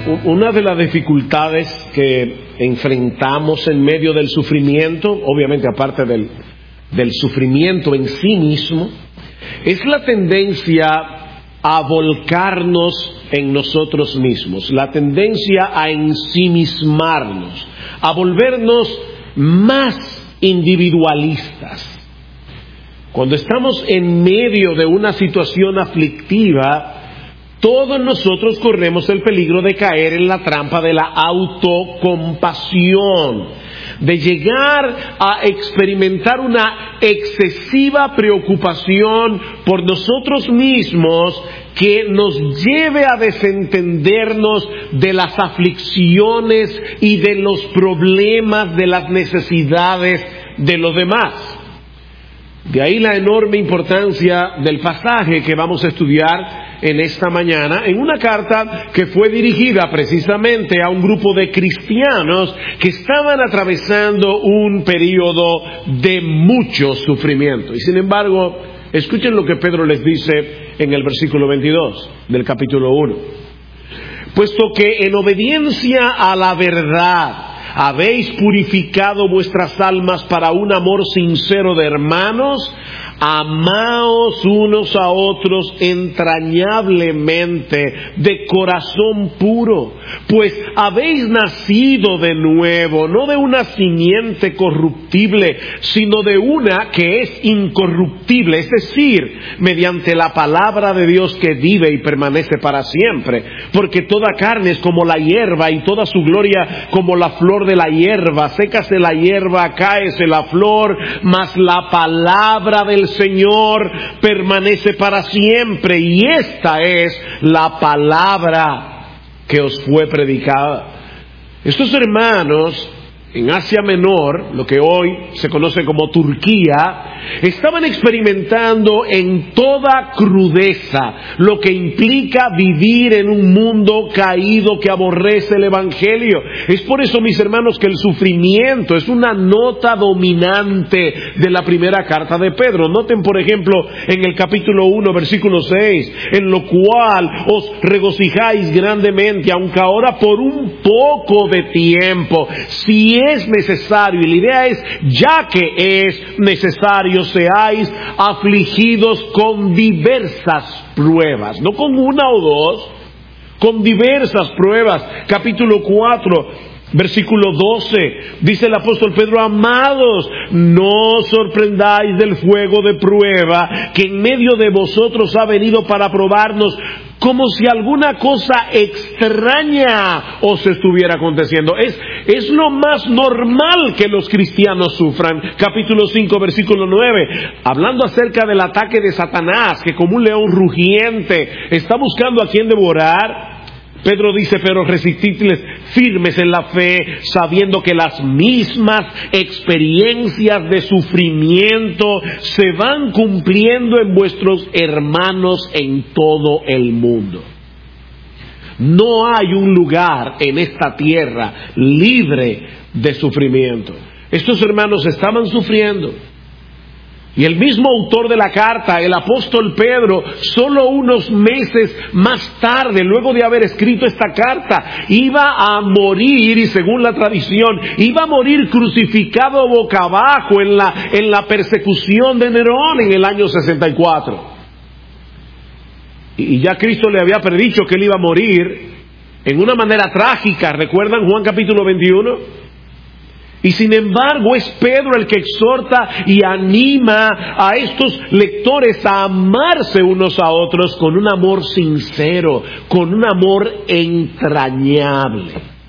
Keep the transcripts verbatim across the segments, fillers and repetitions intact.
una de las dificultades que enfrentamos en medio del sufrimiento, obviamente aparte del, del sufrimiento en sí mismo, es la tendencia a volcarnos en nosotros mismos, la tendencia a ensimismarnos, a volvernos más individualistas. Cuando estamos en medio de una situación aflictiva, todos nosotros corremos el peligro de caer en la trampa de la autocompasión, de llegar a experimentar una excesiva preocupación por nosotros mismos que nos lleve a desentendernos de las aflicciones y de los problemas, de las necesidades de los demás. De ahí la enorme importancia del pasaje que vamos a estudiar en esta mañana, en una carta que fue dirigida precisamente a un grupo de cristianos que estaban atravesando un periodo de mucho sufrimiento. Y sin embargo, escuchen lo que Pedro les dice en el versículo veintidós del capítulo uno. Puesto que en obediencia a la verdad habéis purificado vuestras almas para un amor sincero de hermanos, amaos unos a otros entrañablemente, de corazón puro, pues habéis nacido de nuevo, no de una simiente corruptible, sino de una que es incorruptible, es decir, mediante la palabra de Dios que vive y permanece para siempre. Porque toda carne es como la hierba, y toda su gloria como la flor de la hierba. Sécase la hierba, cáese la flor, mas la palabra del Señor permanece para siempre. Y esta es la palabra que os fue predicada. Estos hermanos en Asia Menor, lo que hoy se conoce como Turquía, estaban experimentando en toda crudeza lo que implica vivir en un mundo caído que aborrece el Evangelio. Es por eso, mis hermanos, que el sufrimiento es una nota dominante de la primera carta de Pedro. Noten, por ejemplo, en el capítulo uno, versículo seis, en lo cual os regocijáis grandemente, aunque ahora por un poco de tiempo, si es necesario, y la idea es, ya que es necesario, seáis afligidos con diversas pruebas, no con una o dos, con diversas pruebas. Capítulo cuatro, versículo doce, dice el apóstol Pedro: amados, no os sorprendáis del fuego de prueba que en medio de vosotros ha venido para probarnos, como si alguna cosa extraña os estuviera aconteciendo. Es, es lo más normal que los cristianos sufran. Capítulo cinco, versículo nueve, hablando acerca del ataque de Satanás, que como un león rugiente está buscando a quien devorar. Pedro dice: pero resistidles firmes en la fe, sabiendo que las mismas experiencias de sufrimiento se van cumpliendo en vuestros hermanos en todo el mundo. No hay un lugar en esta tierra libre de sufrimiento. Estos hermanos estaban sufriendo. Y el mismo autor de la carta, el apóstol Pedro, solo unos meses más tarde, luego de haber escrito esta carta, iba a morir, y según la tradición, iba a morir crucificado boca abajo en la, en la persecución de Nerón en el año sesenta y cuatro. Y ya Cristo le había predicho que él iba a morir en una manera trágica. ¿Recuerdan Juan capítulo veintiuno? Y sin embargo es Pedro el que exhorta y anima a estos lectores a amarse unos a otros con un amor sincero, con un amor entrañable.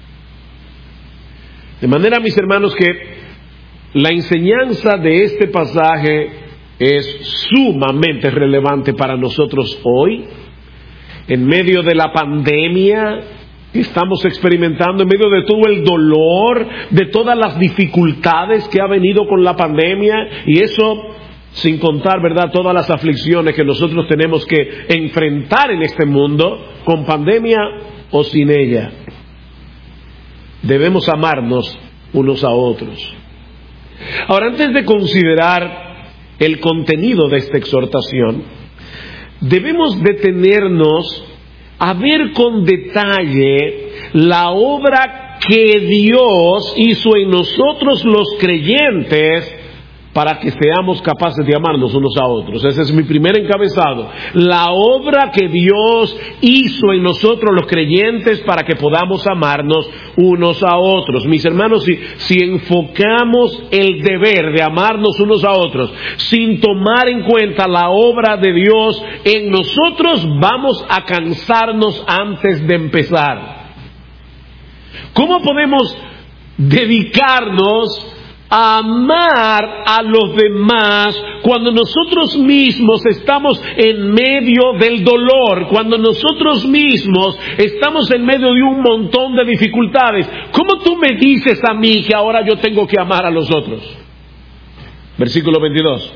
De manera, mis hermanos, que la enseñanza de este pasaje es sumamente relevante para nosotros hoy, en medio de la pandemia que estamos experimentando, en medio de todo el dolor, de todas las dificultades que ha venido con la pandemia, y eso sin contar, ¿verdad?, todas las aflicciones que nosotros tenemos que enfrentar en este mundo, con pandemia o sin ella. Debemos amarnos unos a otros. Ahora, antes de considerar el contenido de esta exhortación, debemos detenernos a ver con detalle la obra que Dios hizo en nosotros los creyentes para que seamos capaces de amarnos unos a otros. Ese es mi primer encabezado. La obra que Dios hizo en nosotros los creyentes para que podamos amarnos unos a otros. Mis hermanos, si, si enfocamos el deber de amarnos unos a otros sin tomar en cuenta la obra de Dios en nosotros, vamos a cansarnos antes de empezar. ¿Cómo podemos dedicarnos a amar a los demás cuando nosotros mismos estamos en medio del dolor, cuando nosotros mismos estamos en medio de un montón de dificultades? ¿Cómo tú me dices a mí que ahora yo tengo que amar a los otros? Versículo veintidós.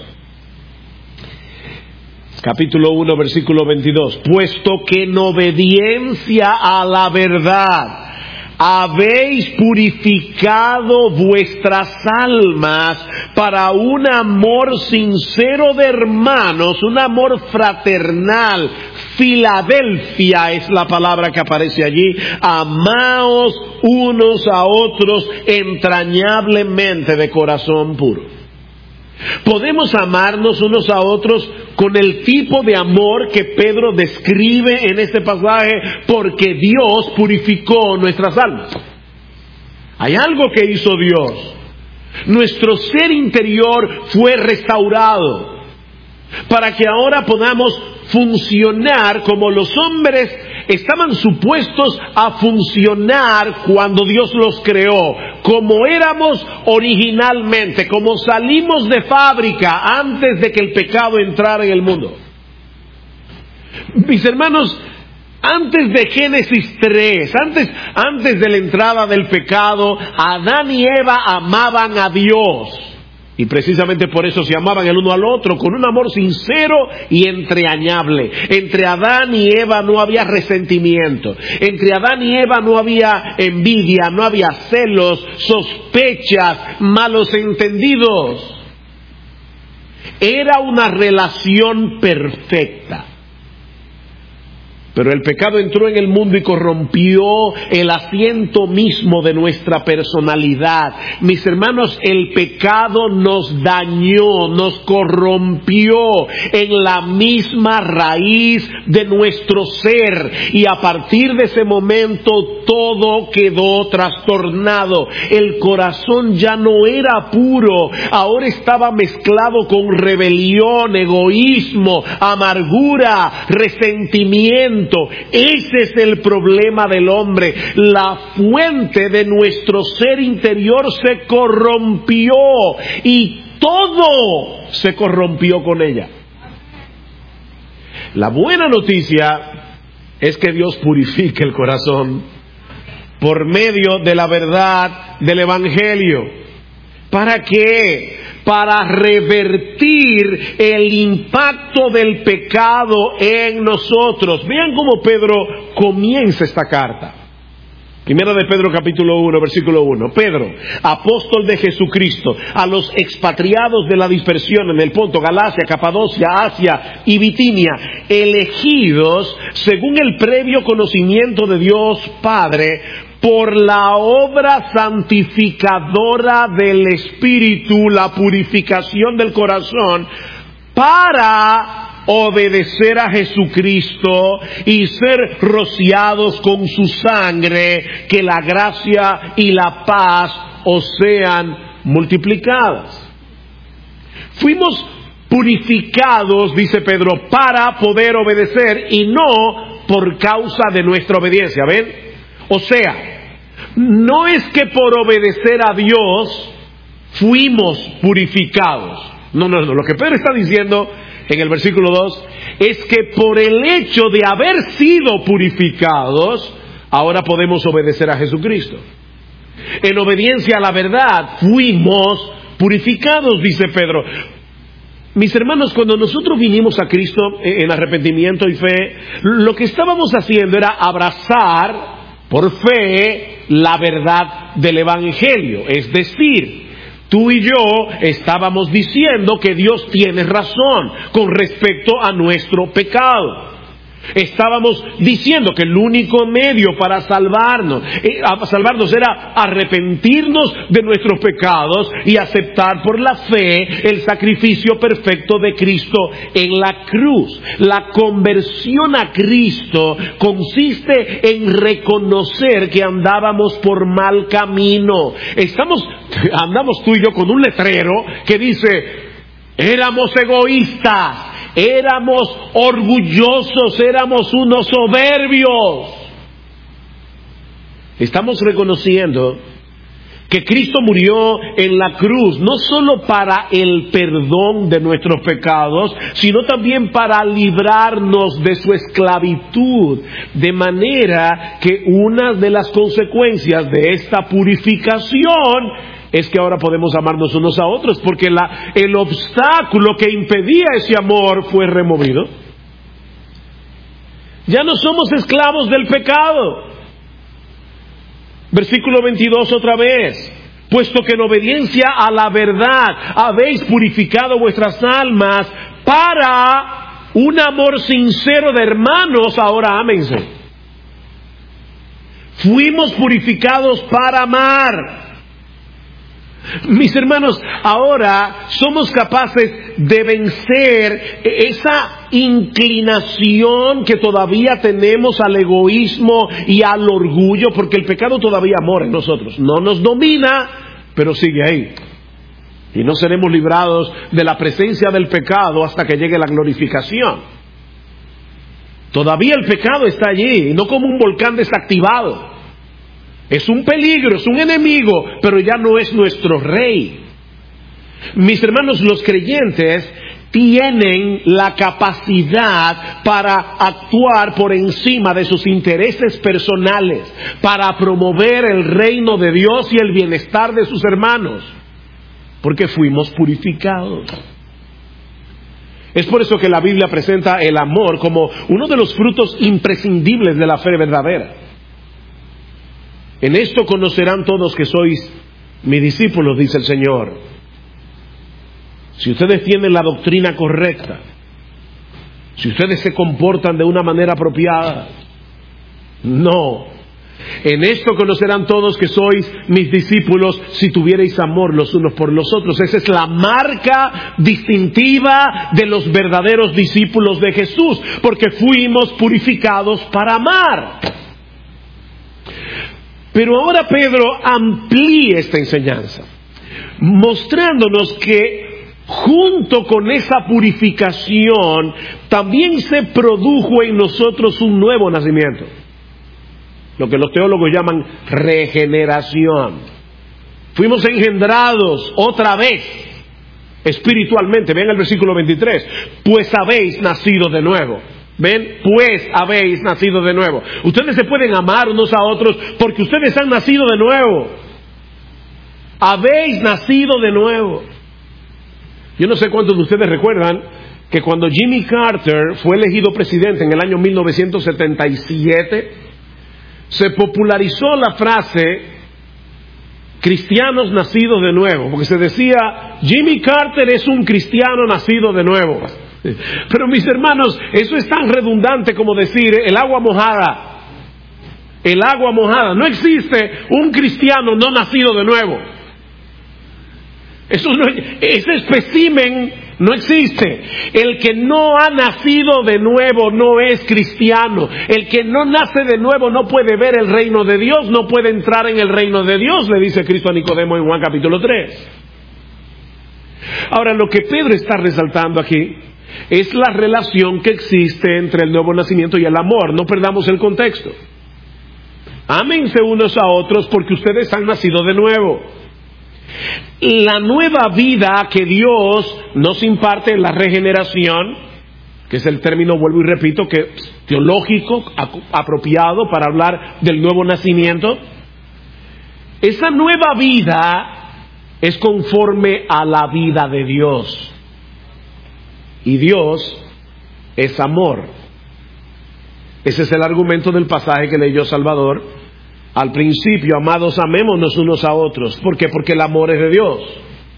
Capítulo uno, versículo veintidós. Puesto que en obediencia a la verdad habéis purificado vuestras almas para un amor sincero de hermanos, un amor fraternal. Filadelfia es la palabra que aparece allí. Amaos unos a otros entrañablemente de corazón puro. Podemos amarnos unos a otros con el tipo de amor que Pedro describe en este pasaje, porque Dios purificó nuestras almas. Hay algo que hizo Dios. Nuestro ser interior fue restaurado para que ahora podamos funcionar como los hombres estaban supuestos a funcionar cuando Dios los creó, como éramos originalmente, como salimos de fábrica antes de que el pecado entrara en el mundo. Mis hermanos, antes de Génesis tres, antes, antes de la entrada del pecado, Adán y Eva amaban a Dios. Y precisamente por eso se amaban el uno al otro, con un amor sincero y entrañable. Entre Adán y Eva no había resentimiento. Entre Adán y Eva no había envidia, no había celos, sospechas, malos entendidos. Era una relación perfecta. Pero el pecado entró en el mundo y corrompió el asiento mismo de nuestra personalidad. Mis hermanos, el pecado nos dañó, nos corrompió en la misma raíz de nuestro ser. Y a partir de ese momento todo quedó trastornado. El corazón ya no era puro, ahora estaba mezclado con rebelión, egoísmo, amargura, resentimiento. Ese es el problema del hombre. La fuente de nuestro ser interior se corrompió y todo se corrompió con ella. La buena noticia es que Dios purifica el corazón por medio de la verdad del Evangelio. ¿Para qué? Para revertir el impacto del pecado en nosotros. Vean cómo Pedro comienza esta carta. Primera de Pedro capítulo uno, versículo uno. Pedro, apóstol de Jesucristo, a los expatriados de la dispersión en el Ponto, Galacia, Capadocia, Asia y Bitinia, elegidos según el previo conocimiento de Dios Padre, por la obra santificadora del Espíritu, la purificación del corazón, para obedecer a Jesucristo y ser rociados con su sangre, que la gracia y la paz os sean multiplicadas. Fuimos purificados, dice Pedro, para poder obedecer y no por causa de nuestra obediencia. ¿Ven? O sea, no es que por obedecer a Dios fuimos purificados. No, no, no. Lo que Pedro está diciendo en el versículo dos es que por el hecho de haber sido purificados, ahora podemos obedecer a Jesucristo. En obediencia a la verdad fuimos purificados, dice Pedro. Mis hermanos, cuando nosotros vinimos a Cristo en arrepentimiento y fe, lo que estábamos haciendo era abrazar por fe la verdad del Evangelio. Es decir, tú y yo estábamos diciendo que Dios tiene razón con respecto a nuestro pecado. Estábamos diciendo que el único medio para salvarnos, eh, salvarnos era arrepentirnos de nuestros pecados y aceptar por la fe el sacrificio perfecto de Cristo en la cruz. La conversión a Cristo consiste en reconocer que andábamos por mal camino. Estamos, andamos tú y yo con un letrero que dice: éramos egoístas, éramos orgullosos, éramos unos soberbios. Estamos reconociendo que Cristo murió en la cruz, no solo para el perdón de nuestros pecados, sino también para librarnos de su esclavitud. De manera que una de las consecuencias de esta purificación es que ahora podemos amarnos unos a otros, porque la, el obstáculo que impedía ese amor fue removido. Ya no somos esclavos del pecado. Versículo veintidós otra vez: puesto que en obediencia a la verdad habéis purificado vuestras almas para un amor sincero de hermanos, ahora ámense. Fuimos purificados para amar. Mis hermanos, ahora somos capaces de vencer esa inclinación que todavía tenemos al egoísmo y al orgullo, porque el pecado todavía mora en nosotros. No nos domina, pero sigue ahí. Y no seremos librados de la presencia del pecado hasta que llegue la glorificación. Todavía el pecado está allí, no como un volcán desactivado. Es un peligro, es un enemigo, pero ya no es nuestro rey. Mis hermanos, los creyentes tienen la capacidad para actuar por encima de sus intereses personales, para promover el reino de Dios y el bienestar de sus hermanos, porque fuimos purificados. Es por eso que la Biblia presenta el amor como uno de los frutos imprescindibles de la fe verdadera. En esto conocerán todos que sois mis discípulos, dice el Señor, si ustedes tienen la doctrina correcta, si ustedes se comportan de una manera apropiada. No, en esto conocerán todos que sois mis discípulos, si tuvierais amor los unos por los otros. Esa es la marca distintiva de los verdaderos discípulos de Jesús, porque fuimos purificados para amar. Pero ahora Pedro amplía esta enseñanza, mostrándonos que junto con esa purificación también se produjo en nosotros un nuevo nacimiento, lo que los teólogos llaman regeneración. Fuimos engendrados otra vez espiritualmente. Vean el versículo veintitrés: pues habéis nacido de nuevo. Ven, pues habéis nacido de nuevo. Ustedes se pueden amar unos a otros porque ustedes han nacido de nuevo. Habéis nacido de nuevo. Yo no sé cuántos de ustedes recuerdan que cuando Jimmy Carter fue elegido presidente en el año mil novecientos setenta y siete, se popularizó la frase cristianos nacidos de nuevo, porque se decía: Jimmy Carter es un cristiano nacido de nuevo. Pero mis hermanos, eso es tan redundante como decir el agua mojada. El agua mojada. No existe un cristiano no nacido de nuevo. Eso no, ese espécimen no existe. El que no ha nacido de nuevo no es cristiano. El que no nace de nuevo no puede ver el reino de Dios, no puede entrar en el reino de Dios, le dice Cristo a Nicodemo en Juan capítulo tres. Ahora, lo que Pedro está resaltando aquí es la relación que existe entre el nuevo nacimiento y el amor. No perdamos el contexto. Ámense unos a otros porque ustedes han nacido de nuevo. La nueva vida que Dios nos imparte en la regeneración, que es el término, vuelvo y repito, que es teológico, apropiado para hablar del nuevo nacimiento. Esa nueva vida es conforme a la vida de Dios. Y Dios es amor. Ese es el argumento del pasaje que leyó Salvador al principio: amados, amémonos unos a otros. ¿Por qué? Porque el amor es de Dios.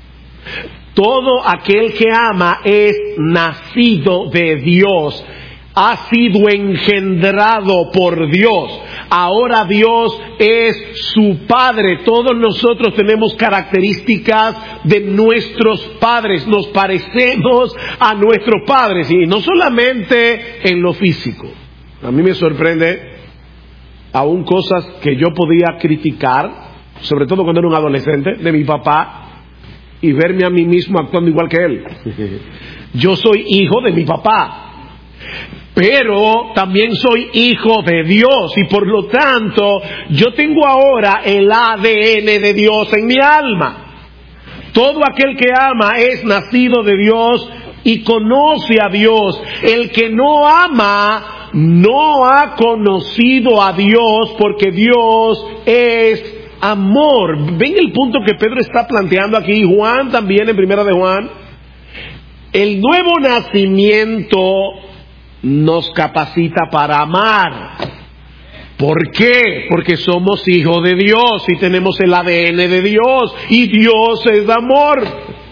Todo aquel que ama es nacido de Dios. ha sido engendrado por Dios. Ahora Dios es su Padre. Todos nosotros tenemos características de nuestros padres. Nos parecemos a nuestros padres. Y no solamente en lo físico. A mí me sorprende aún cosas que yo podía criticar, sobre todo cuando era un adolescente, de mi papá, y verme a mí mismo actuando igual que él. Yo soy hijo de mi papá, pero también soy hijo de Dios, y por lo tanto yo tengo ahora el A D N de Dios en mi alma. Todo aquel que ama es nacido de Dios y conoce a Dios. El que no ama no ha conocido a Dios, porque Dios es amor. ¿Ven el punto que Pedro está planteando aquí? Juan también, en primera de Juan. El nuevo nacimiento nos capacita para amar. ¿Por qué? Porque somos hijos de Dios y tenemos el A D N de Dios, y Dios es amor.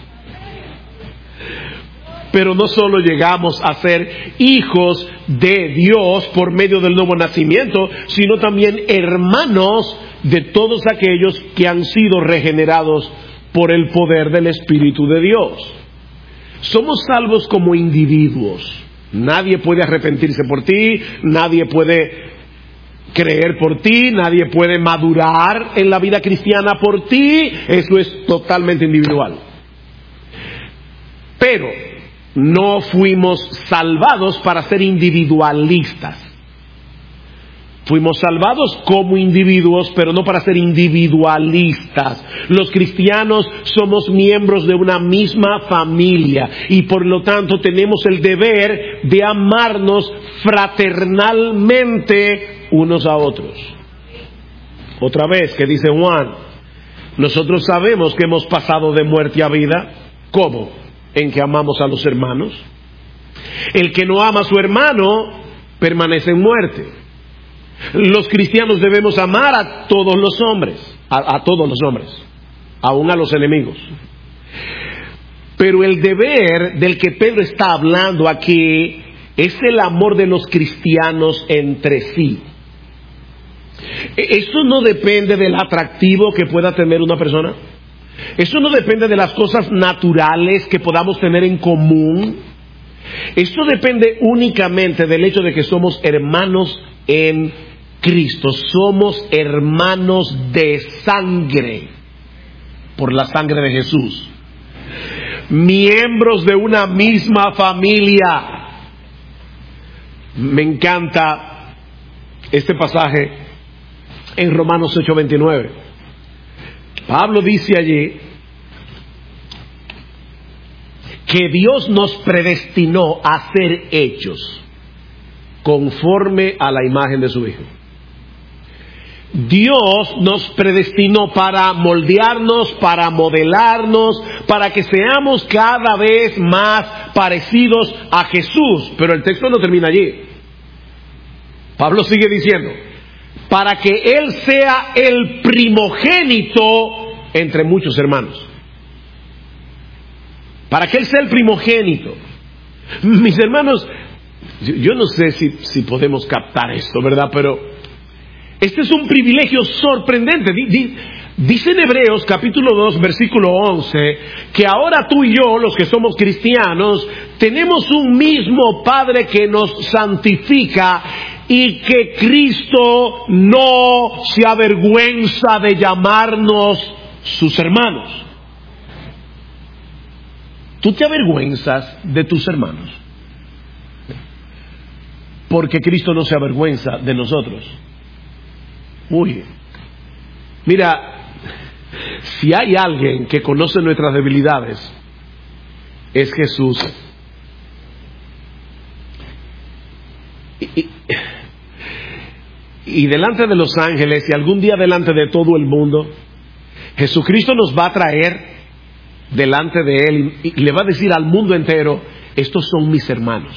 Pero no solo llegamos a ser hijos de Dios por medio del nuevo nacimiento, sino también hermanos de todos aquellos que han sido regenerados por el poder del Espíritu de Dios. Somos salvos como individuos. Nadie puede arrepentirse por ti, nadie puede creer por ti, nadie puede madurar en la vida cristiana por ti. Eso es totalmente individual. Pero no fuimos salvados para ser individualistas. Fuimos salvados como individuos, pero no para ser individualistas. Los cristianos somos miembros de una misma familia y por lo tanto tenemos el deber de amarnos fraternalmente unos a otros. Otra vez, que dice Juan, nosotros sabemos que hemos pasado de muerte a vida. ¿Cómo? En que amamos a los hermanos. El que no ama a su hermano permanece en muerte. Los cristianos debemos amar a todos los hombres, a, a todos los hombres, aún a los enemigos. Pero el deber del que Pedro está hablando aquí es el amor de los cristianos entre sí. Esto no depende del atractivo que pueda tener una persona. Eso no depende de las cosas naturales que podamos tener en común. Esto depende únicamente del hecho de que somos hermanos en Cristo. Somos hermanos de sangre por la sangre de Jesús. Miembros de una misma familia. Me encanta este pasaje en Romanos ocho veintinueve. Pablo dice allí que Dios nos predestinó a ser hechos conforme a la imagen de su Hijo. Dios nos predestinó para moldearnos, para modelarnos, para que seamos cada vez más parecidos a Jesús. Pero el texto no termina allí. Pablo sigue diciendo, para que Él sea el primogénito entre muchos hermanos. Para que Él sea el primogénito. Mis hermanos, yo no sé si, si podemos captar esto, ¿verdad? Pero este es un privilegio sorprendente. Dice en Hebreos capítulo dos, versículo once, que ahora tú y yo, los que somos cristianos, tenemos un mismo Padre que nos santifica, y que Cristo no se avergüenza de llamarnos sus hermanos. ¿Tú te avergüenzas de tus hermanos? Porque Cristo no se avergüenza de nosotros. Uy, mira, si hay alguien que conoce nuestras debilidades, es Jesús. Y, y, y delante de los ángeles y algún día delante de todo el mundo, Jesucristo nos va a traer delante de Él y, y le va a decir al mundo entero, estos son mis hermanos.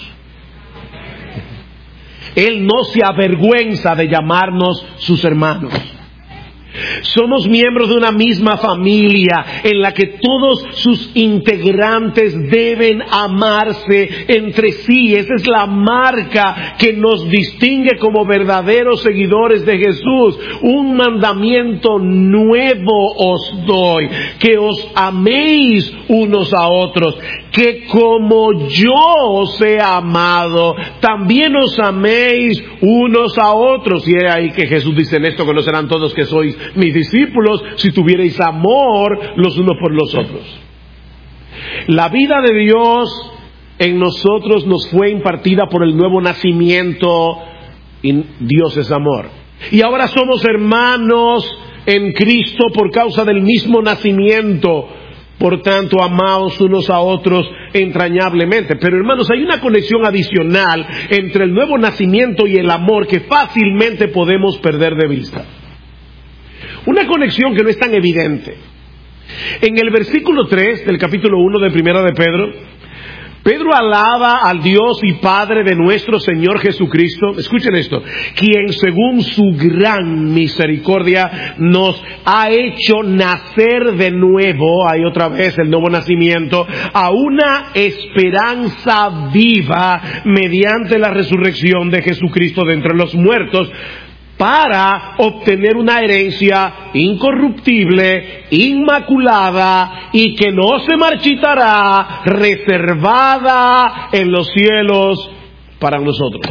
Él no se avergüenza de llamarnos sus hermanos. Somos miembros de una misma familia en la que todos sus integrantes deben amarse entre sí. Esa es la marca que nos distingue como verdaderos seguidores de Jesús. Un mandamiento nuevo os doy, que os améis unos a otros, que como yo os he amado, también os améis unos a otros. Y es ahí que Jesús dice: en esto conocerán todos que sois mis discípulos, si tuvierais amor los unos por los otros. La vida de Dios en nosotros nos fue impartida por el nuevo nacimiento, y Dios es amor. Y ahora somos hermanos en Cristo por causa del mismo nacimiento. Por tanto, amaos unos a otros entrañablemente. Pero hermanos, hay una conexión adicional entre el nuevo nacimiento y el amor que fácilmente podemos perder de vista. Una conexión que no es tan evidente. En el versículo tres del capítulo uno de Primera de Pedro, Pedro alaba al Dios y Padre de nuestro Señor Jesucristo. Escuchen esto: quien según su gran misericordia nos ha hecho nacer de nuevo, hay otra vez el nuevo nacimiento, a una esperanza viva mediante la resurrección de Jesucristo de entre los muertos, para obtener una herencia incorruptible, inmaculada y que no se marchitará, reservada en los cielos para nosotros.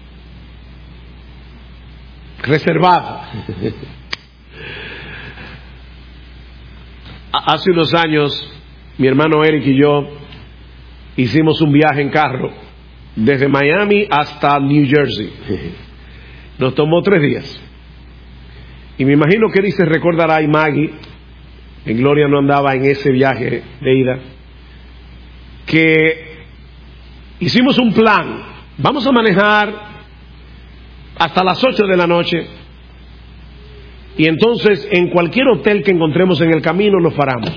Reservada. Hace unos años, mi hermano Eric y yo hicimos un viaje en carro desde Miami hasta New Jersey. Nos tomó tres días. Y me imagino que Eric se recordará, y Maggie, en Gloria no andaba en ese viaje de ida, que hicimos un plan. Vamos a manejar hasta las ocho de la noche, y entonces en cualquier hotel que encontremos en el camino nos paramos.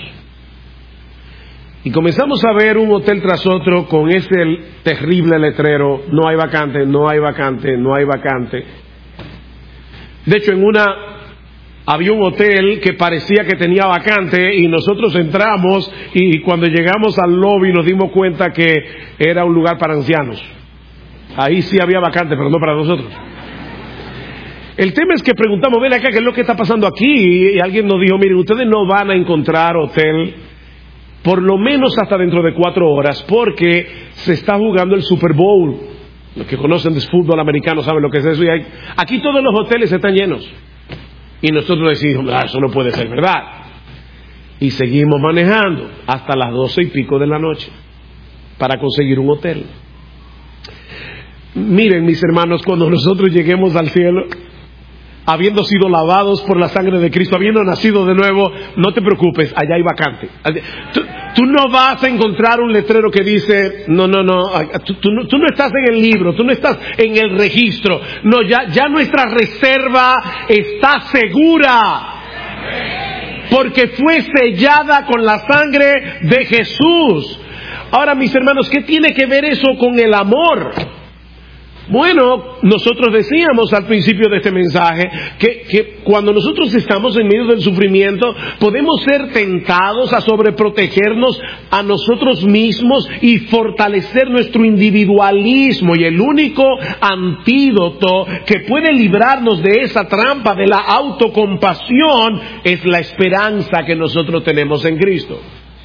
Y comenzamos a ver un hotel tras otro con ese terrible letrero: no hay vacante, no hay vacante, no hay vacante. De hecho, en una había un hotel que parecía que tenía vacante, y nosotros entramos, y cuando llegamos al lobby nos dimos cuenta que era un lugar para ancianos. Ahí sí había vacante, pero no para nosotros. El tema es que preguntamos: ven acá, ¿qué es lo que está pasando aquí? Y alguien nos dijo: miren, ustedes no van a encontrar hotel por lo menos hasta dentro de cuatro horas, porque se está jugando el Super Bowl. Los que conocen de fútbol americano saben lo que es eso. Y hay, aquí todos los hoteles están llenos. Y nosotros decimos: ah, eso no puede ser verdad. Y seguimos manejando hasta las doce y pico de la noche para conseguir un hotel. Miren, mis hermanos, cuando nosotros lleguemos al cielo, habiendo sido lavados por la sangre de Cristo, habiendo nacido de nuevo, no te preocupes, allá hay vacante. Tú, tú no vas a encontrar un letrero que dice: no, no, no, tú, tú no, tú no estás en el libro, tú no estás en el registro. No, ya, ya nuestra reserva está segura, porque fue sellada con la sangre de Jesús. Ahora, mis hermanos, ¿qué tiene que ver eso con el amor? Bueno, nosotros decíamos al principio de este mensaje que, que cuando nosotros estamos en medio del sufrimiento podemos ser tentados a sobreprotegernos a nosotros mismos y fortalecer nuestro individualismo, y el único antídoto que puede librarnos de esa trampa de la autocompasión es la esperanza que nosotros tenemos en Cristo.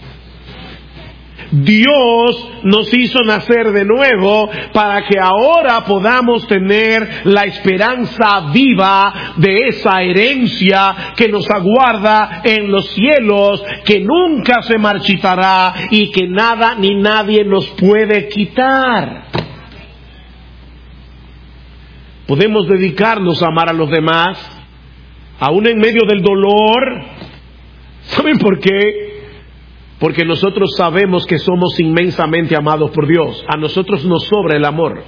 Dios nos hizo nacer de nuevo para que ahora podamos tener la esperanza viva de esa herencia que nos aguarda en los cielos, que nunca se marchitará y que nada ni nadie nos puede quitar. Podemos dedicarnos a amar a los demás, aún en medio del dolor. ¿Saben por qué? Porque nosotros sabemos que somos inmensamente amados por Dios. A nosotros nos sobra el amor.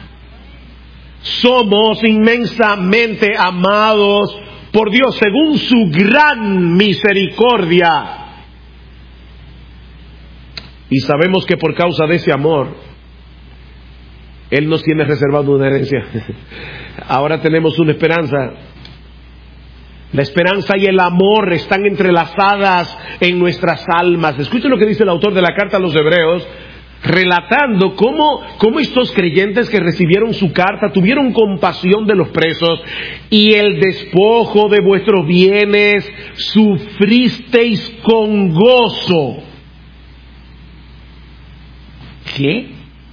Somos inmensamente amados por Dios según su gran misericordia. Y sabemos que por causa de ese amor, Él nos tiene reservado una herencia. Ahora tenemos una esperanza La esperanza y el amor están entrelazadas en nuestras almas. Escuchen lo que dice el autor de la carta a los Hebreos, relatando cómo, cómo estos creyentes que recibieron su carta tuvieron compasión de los presos, y el despojo de vuestros bienes sufristeis con gozo. ¿Qué?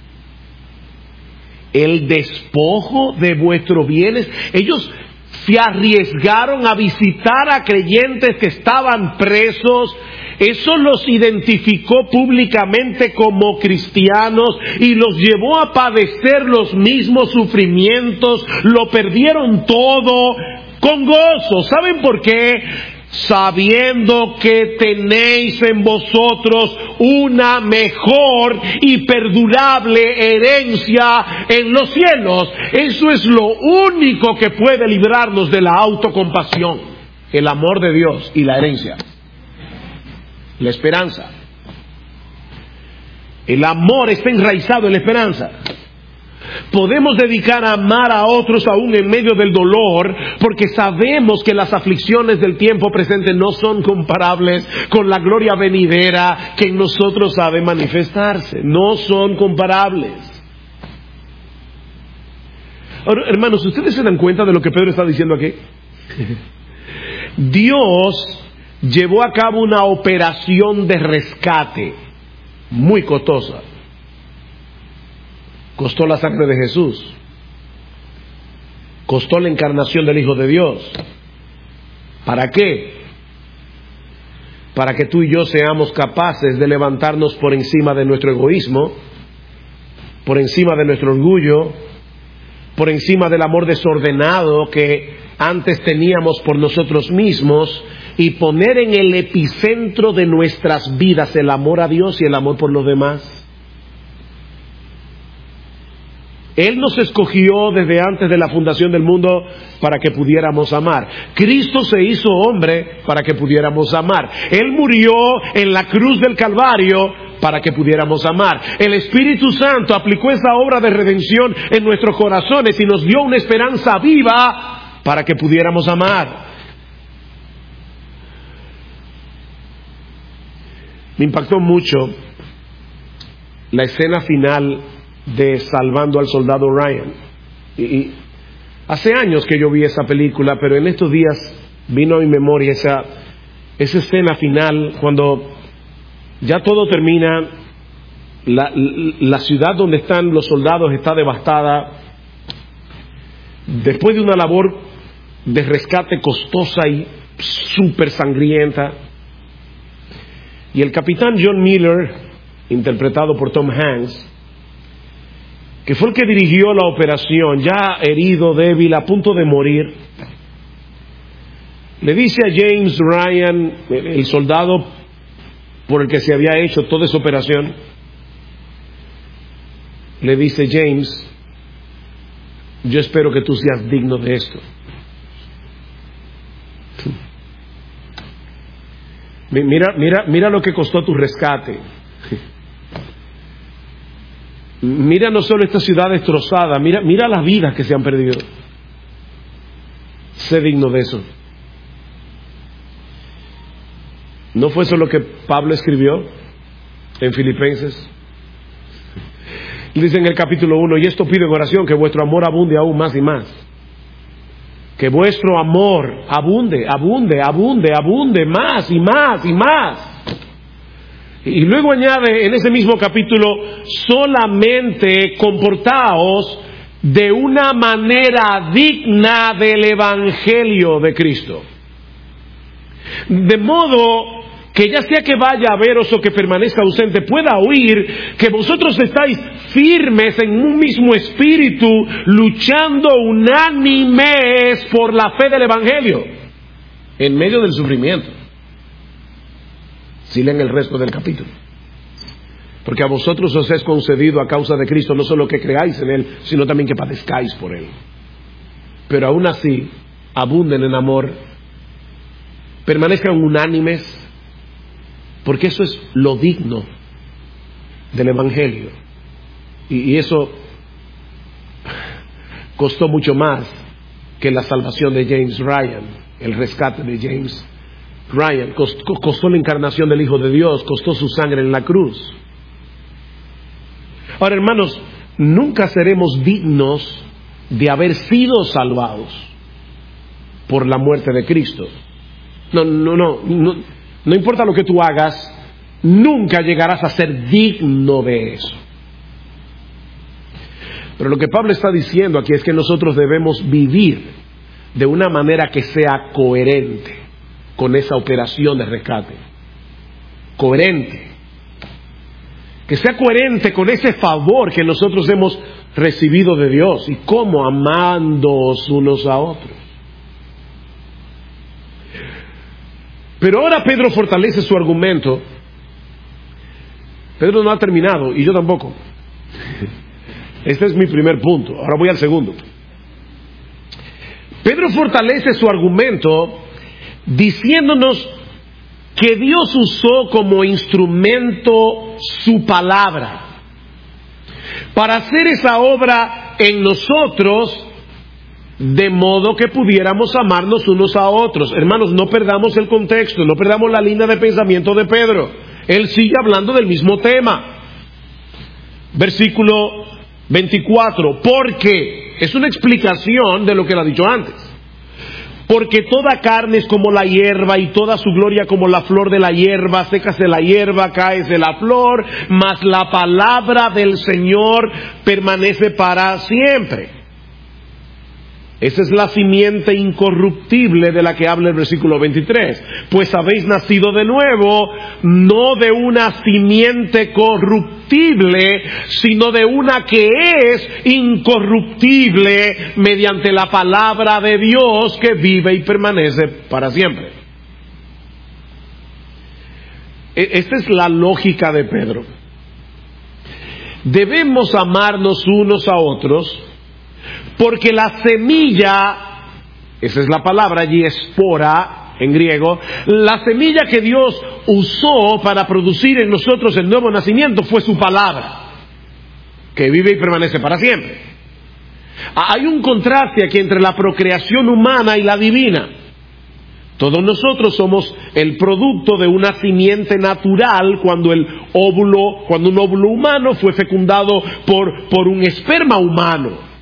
El despojo de vuestros bienes. Ellos se arriesgaron a visitar a creyentes que estaban presos. Eso los identificó públicamente como cristianos y los llevó a padecer los mismos sufrimientos. Lo perdieron todo con gozo. ¿Saben por qué? Sabiendo que tenéis en vosotros una mejor y perdurable herencia en los cielos. Eso es lo único que puede librarnos de la autocompasión, el amor de Dios y la herencia, la esperanza. El amor está enraizado en la esperanza. Podemos dedicar a amar a otros aún en medio del dolor, porque sabemos que las aflicciones del tiempo presente no son comparables con la gloria venidera que en nosotros ha de manifestarse. No son comparables. Ahora, hermanos, ¿ustedes se dan cuenta de lo que Pedro está diciendo aquí? Dios llevó a cabo una operación de rescate muy costosa. Costó la sangre de Jesús, costó la encarnación del Hijo de Dios. ¿Para qué? Para que tú y yo seamos capaces de levantarnos por encima de nuestro egoísmo, por encima de nuestro orgullo, por encima del amor desordenado que antes teníamos por nosotros mismos, y poner en el epicentro de nuestras vidas el amor a Dios y el amor por los demás. Él nos escogió desde antes de la fundación del mundo para que pudiéramos amar. Cristo se hizo hombre para que pudiéramos amar. Él murió en la cruz del Calvario para que pudiéramos amar. El Espíritu Santo aplicó esa obra de redención en nuestros corazones y nos dio una esperanza viva para que pudiéramos amar. Me impactó mucho la escena final de Salvando al Soldado Ryan. Y, y hace años que yo vi esa película, pero en estos días vino a mi memoria esa, esa escena final cuando ya todo termina, la, la ciudad donde están los soldados está devastada, después de una labor de rescate costosa y súper sangrienta, y el capitán John Miller, interpretado por Tom Hanks, que fue el que dirigió la operación, ya herido, débil, a punto de morir, le dice a James Ryan, el soldado por el que se había hecho toda esa operación, le dice: James, yo espero que tú seas digno de esto. Mira, mira, mira lo que costó tu rescate. Mira no solo esta ciudad destrozada, mira, mira las vidas que se han perdido. Sé digno de eso. ¿No fue eso lo que Pablo escribió en Filipenses? Dice en el capítulo uno: y esto pido en oración, que vuestro amor abunde aún más y más. Que vuestro amor abunde, abunde, abunde, abunde más y más y más. Y luego añade en ese mismo capítulo: solamente comportaos de una manera digna del Evangelio de Cristo. De modo que ya sea que vaya a veros o que permanezca ausente, pueda oír que vosotros estáis firmes en un mismo espíritu, luchando unánimes por la fe del Evangelio, en medio del sufrimiento. Si leen el resto del capítulo. Porque a vosotros os es concedido a causa de Cristo no solo que creáis en Él, sino también que padezcáis por Él. Pero aún así, abunden en amor, permanezcan unánimes, porque eso es lo digno del Evangelio. Y, y eso costó mucho más que la salvación de James Ryan, el rescate de James Ryan. Costó, costó la encarnación del Hijo de Dios, costó su sangre en la cruz. Ahora, hermanos, nunca seremos dignos de haber sido salvados por la muerte de Cristo. No, no, no, no, no importa lo que tú hagas, nunca llegarás a ser digno de eso. Pero lo que Pablo está diciendo aquí es que nosotros debemos vivir de una manera que sea coherente con esa operación de rescate. Coherente. Que sea coherente con ese favor que nosotros hemos recibido de Dios. ¿Y cómo? Amándoos unos a otros. Pero ahora Pedro fortalece su argumento. Pedro no ha terminado, y yo tampoco. Este es mi primer punto. Ahora voy al segundo. Pedro fortalece su argumento diciéndonos que Dios usó como instrumento su palabra para hacer esa obra en nosotros, de modo que pudiéramos amarnos unos a otros. Hermanos, no perdamos el contexto, no perdamos la línea de pensamiento de Pedro. Él sigue hablando del mismo tema. Versículo veinticuatro. Porque es una explicación de lo que él ha dicho antes. Porque toda carne es como la hierba, y toda su gloria como la flor de la hierba. Sécase la hierba, cáese la flor, mas la palabra del Señor permanece para siempre. Esa es la simiente incorruptible de la que habla el versículo veintitrés. Pues habéis nacido de nuevo, no de una simiente corruptible, sino de una que es incorruptible, mediante la palabra de Dios que vive y permanece para siempre. Esta es la lógica de Pedro. Debemos amarnos unos a otros, porque la semilla, esa es la palabra allí, espora en griego, la semilla que Dios usó para producir en nosotros el nuevo nacimiento fue su palabra, que vive y permanece para siempre. Hay un contraste aquí entre la procreación humana y la divina. Todos nosotros somos el producto de una simiente natural cuando el óvulo, cuando un óvulo humano fue fecundado por, por un esperma humano.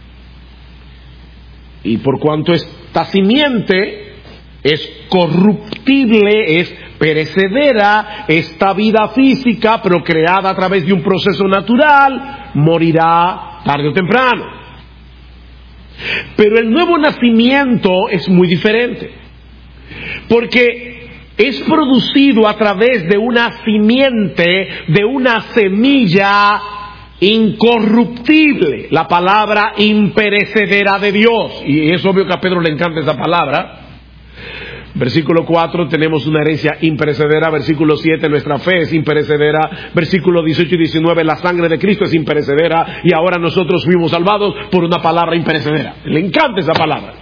Y por cuanto esta simiente es corruptible, es perecedera, esta vida física procreada a través de un proceso natural morirá tarde o temprano. Pero el nuevo nacimiento es muy diferente, porque es producido a través de una simiente, de una semilla incorruptible, la palabra imperecedera de Dios. Y es obvio que a Pedro le encanta esa palabra. Versículo cuatro, tenemos una herencia imperecedera. Versículo siete, nuestra fe es imperecedera. Versículo dieciocho y diecinueve, la sangre de Cristo es imperecedera, y ahora nosotros fuimos salvados por una palabra imperecedera. Le encanta esa palabra.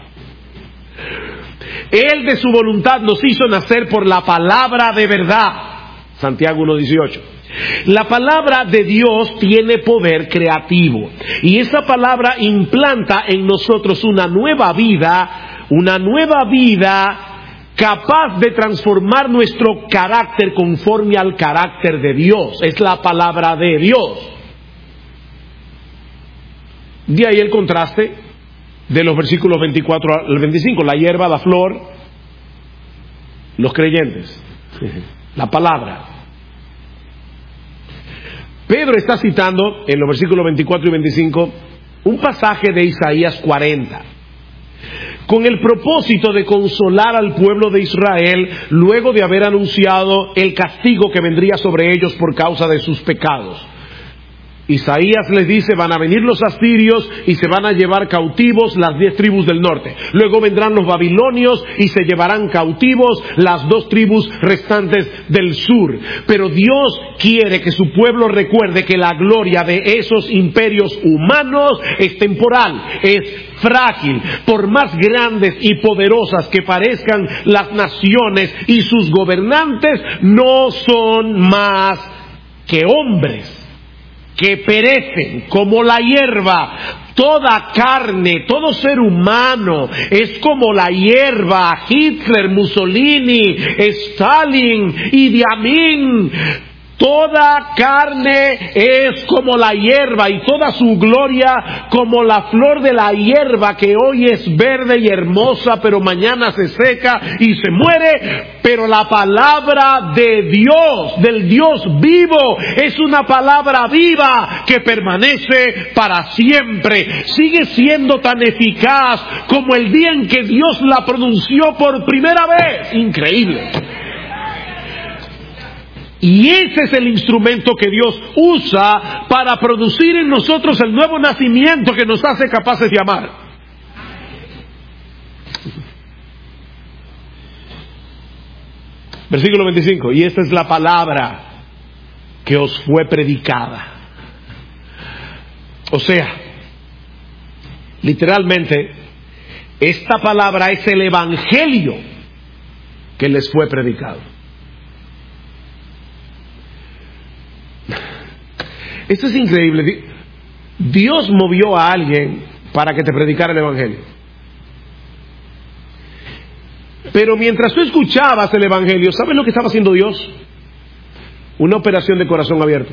Él de su voluntad nos hizo nacer por la palabra de verdad. Santiago uno dieciocho. La palabra de Dios tiene poder creativo, y esa palabra implanta en nosotros una nueva vida, una nueva vida capaz de transformar nuestro carácter conforme al carácter de Dios. Es la palabra de Dios. De ahí el contraste de los versículos veinticuatro al veinticinco, la hierba, la flor, los creyentes, la palabra. Pedro está citando en los versículos veinticuatro y veinticinco un pasaje de Isaías cuarenta, con el propósito de consolar al pueblo de Israel luego de haber anunciado el castigo que vendría sobre ellos por causa de sus pecados. Isaías les dice: van a venir los asirios y se van a llevar cautivos las diez tribus del norte. Luego vendrán los babilonios y se llevarán cautivos las dos tribus restantes del sur. Pero Dios quiere que su pueblo recuerde que la gloria de esos imperios humanos es temporal, es frágil. Por más grandes y poderosas que parezcan las naciones y sus gobernantes, no son más que hombres que perecen como la hierba. toda carne, todo ser humano es como la hierba. Hitler, Mussolini, Stalin, Idi Amin. Toda carne es como la hierba y toda su gloria como la flor de la hierba, que hoy es verde y hermosa, pero mañana se seca y se muere. Pero la palabra de Dios, del Dios vivo, es una palabra viva que permanece para siempre. Sigue siendo tan eficaz como el día en que Dios la pronunció por primera vez. Increíble. Y ese es el instrumento que Dios usa para producir en nosotros el nuevo nacimiento que nos hace capaces de amar. Versículo veinticinco. Y esta es la palabra que os fue predicada. O sea, literalmente, esta palabra es el evangelio que les fue predicado. Esto es increíble. Dios movió a alguien para que te predicara el evangelio. Pero mientras tú escuchabas el evangelio, ¿sabes lo que estaba haciendo Dios? Una operación de corazón abierto,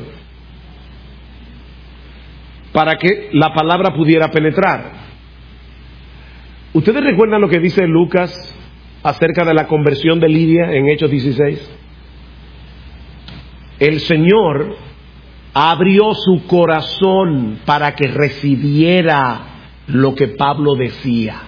para que la palabra pudiera penetrar. ¿Ustedes recuerdan lo que dice Lucas acerca de la conversión de Lidia en Hechos dieciséis? El Señor abrió su corazón para que recibiera lo que Pablo decía.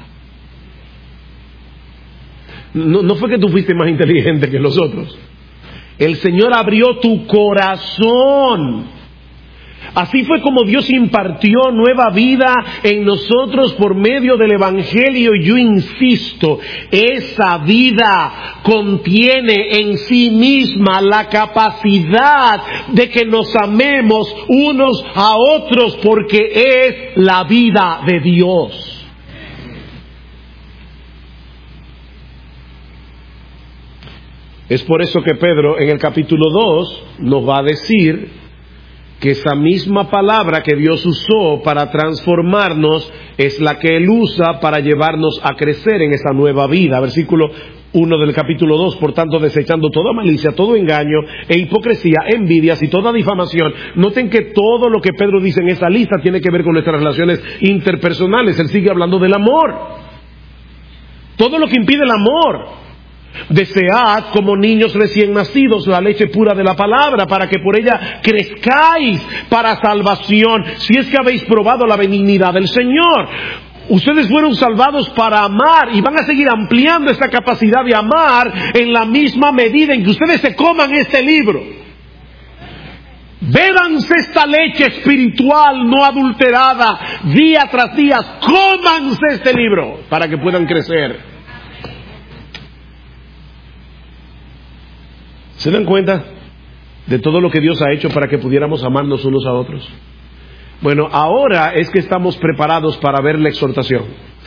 No, no fue que tú fuiste más inteligente que los otros. El Señor abrió tu corazón. Así fue como Dios impartió nueva vida en nosotros por medio del evangelio. Y yo insisto, esa vida contiene en sí misma la capacidad de que nos amemos unos a otros, porque es la vida de Dios. Es por eso que Pedro en el capítulo dos nos va a decir que esa misma palabra que Dios usó para transformarnos es la que Él usa para llevarnos a crecer en esa nueva vida. Versículo uno del capítulo dos. Por tanto, desechando toda malicia, todo engaño e hipocresía, envidias y toda difamación. Noten que todo lo que Pedro dice en esa lista tiene que ver con nuestras relaciones interpersonales. Él sigue hablando del amor. Todo lo que impide el amor. Desead como niños recién nacidos la leche pura de la palabra, para que por ella crezcáis para salvación, si es que habéis probado la benignidad del Señor. Ustedes fueron salvados para amar y van a seguir ampliando esta capacidad de amar en la misma medida en que ustedes se coman este libro. Bébanse esta leche espiritual no adulterada día tras día. Cómanse este libro para que puedan crecer. ¿Se dan cuenta de todo lo que Dios ha hecho para que pudiéramos amarnos unos a otros? Bueno, ahora es que estamos preparados para ver la exhortación.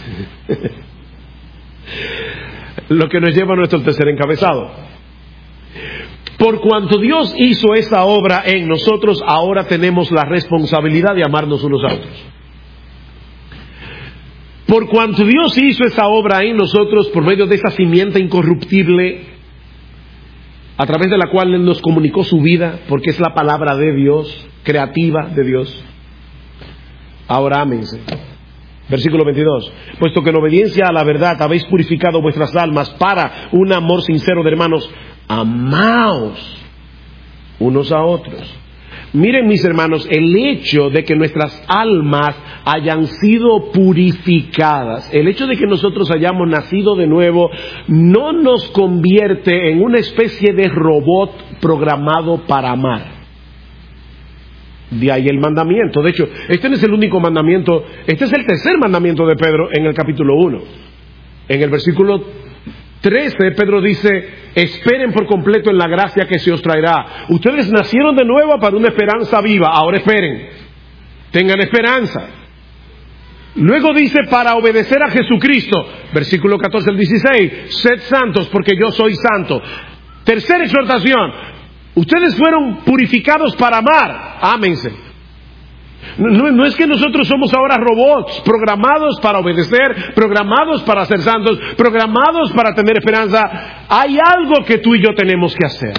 Lo que nos lleva a nuestro tercer encabezado. Por cuanto Dios hizo esa obra en nosotros, ahora tenemos la responsabilidad de amarnos unos a otros. Por cuanto Dios hizo esa obra en nosotros por medio de esa simiente incorruptible, a través de la cual Él nos comunicó su vida, porque es la palabra de Dios, creativa de Dios. Ahora ámense. Versículo veintidós. Puesto que en obediencia a la verdad habéis purificado vuestras almas para un amor sincero de hermanos, amaos unos a otros. Miren, mis hermanos, el hecho de que nuestras almas hayan sido purificadas, el hecho de que nosotros hayamos nacido de nuevo, no nos convierte en una especie de robot programado para amar. De ahí el mandamiento. De hecho, este no es el único mandamiento, este es el tercer mandamiento de Pedro en el capítulo uno. En el versículo trece, Pedro dice: esperen por completo en la gracia que se os traerá. Ustedes nacieron de nuevo para una esperanza viva. Ahora esperen, tengan esperanza. Luego dice: para obedecer a Jesucristo. Versículo catorce al dieciséis: sed santos porque yo soy santo. Tercera exhortación: ustedes fueron purificados para amar. Ámense. No, no es que nosotros somos ahora robots, programados para obedecer, programados para ser santos, programados para tener esperanza. Hay algo que tú y yo tenemos que hacer.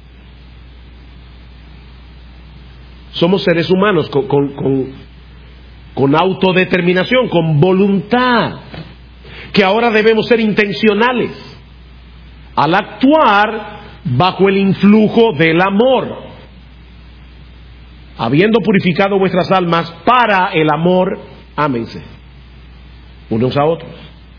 Somos seres humanos con, con, con, con autodeterminación, con voluntad, que ahora debemos ser intencionales al actuar bajo el influjo del amor. Habiendo purificado vuestras almas para el amor, ámense unos a otros.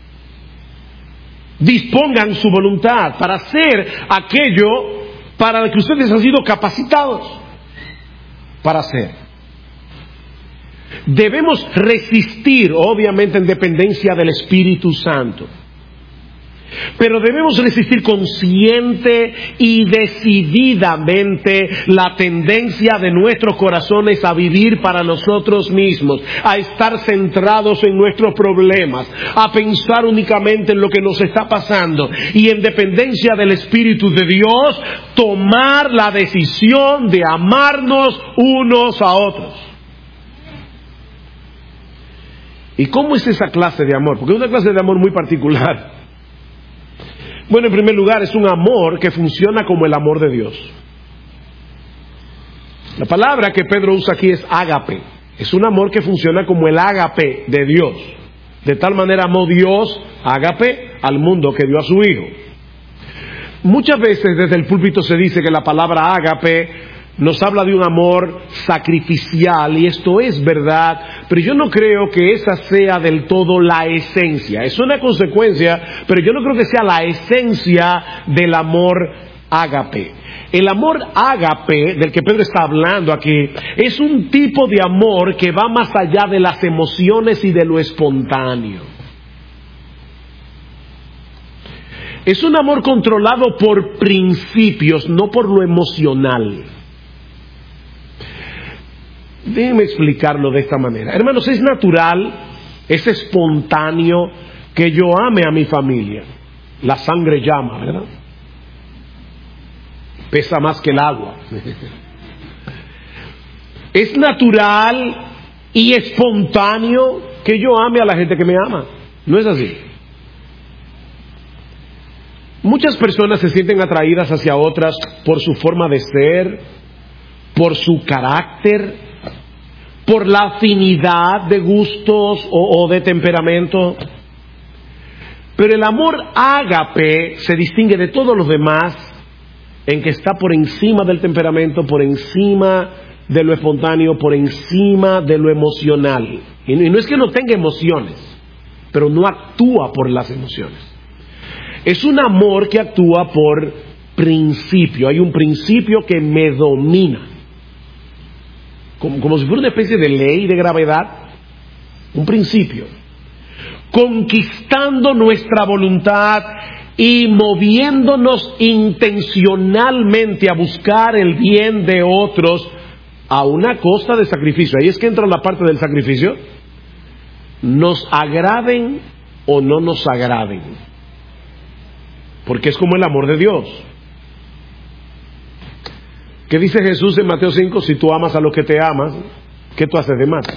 Dispongan su voluntad para hacer aquello para lo que ustedes han sido capacitados para hacer. Debemos resistir, obviamente en dependencia del Espíritu Santo, pero debemos resistir consciente y decididamente la tendencia de nuestros corazones a vivir para nosotros mismos, a estar centrados en nuestros problemas, a pensar únicamente en lo que nos está pasando, y en dependencia del Espíritu de Dios, tomar la decisión de amarnos unos a otros. ¿Y cómo es esa clase de amor? Porque es una clase de amor muy particular. Bueno, en primer lugar, es un amor que funciona como el amor de Dios. La palabra que Pedro usa aquí es ágape. Es un amor que funciona como el ágape de Dios. De tal manera amó Dios, ágape, al mundo que dio a su Hijo. Muchas veces desde el púlpito se dice que la palabra ágape nos habla de un amor sacrificial, y esto es verdad, pero yo no creo que esa sea del todo la esencia. Es una consecuencia, pero yo no creo que sea la esencia del amor ágape. El amor ágape del que Pedro está hablando aquí es un tipo de amor que va más allá de las emociones y de lo espontáneo. Es un amor controlado por principios, no por lo emocional. Déjenme explicarlo de esta manera. Hermanos, es natural, es espontáneo que yo ame a mi familia. La sangre llama, ¿verdad? Pesa más que el agua. Es natural y espontáneo que yo ame a la gente que me ama. ¿No es así? Muchas personas se sienten atraídas hacia otras por su forma de ser, por su carácter, por la afinidad de gustos o, o de temperamento. Pero el amor ágape se distingue de todos los demás en que está por encima del temperamento, por encima de lo espontáneo, por encima de lo emocional. Y no es que no tenga emociones, pero no actúa por las emociones. Es un amor que actúa por principio. Hay un principio que me domina. Como, como si fuera una especie de ley de gravedad, un principio, conquistando nuestra voluntad y moviéndonos intencionalmente a buscar el bien de otros a una costa de sacrificio. Ahí es que entra la parte del sacrificio. Nos agraden o no nos agraden, porque es como el amor de Dios. ¿Qué dice Jesús en Mateo cinco? Si tú amas a los que te amas, ¿qué tú haces de más?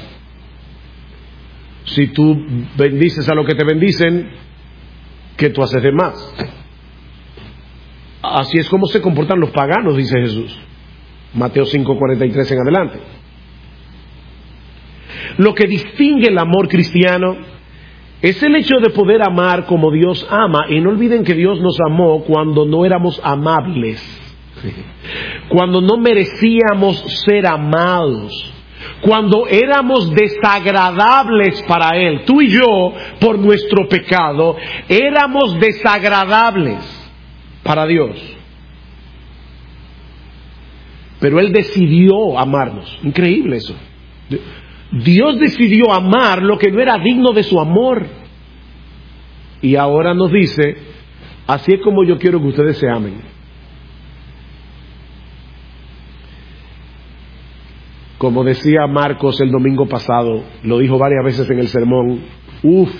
Si tú bendices a los que te bendicen, ¿qué tú haces de más? Así es como se comportan los paganos, dice Jesús. Mateo cinco, cuarenta y tres en adelante. Lo que distingue el amor cristiano es el hecho de poder amar como Dios ama. Y no olviden que Dios nos amó cuando no éramos amables, cuando no merecíamos ser amados, cuando éramos desagradables para Él. Tú y yo, por nuestro pecado, éramos desagradables para Dios, pero Él decidió amarnos. Increíble eso. Dios decidió amar lo que no era digno de su amor, y ahora nos dice: así es como yo quiero que ustedes se amen. Como decía Marcos el domingo pasado, lo dijo varias veces en el sermón, uff,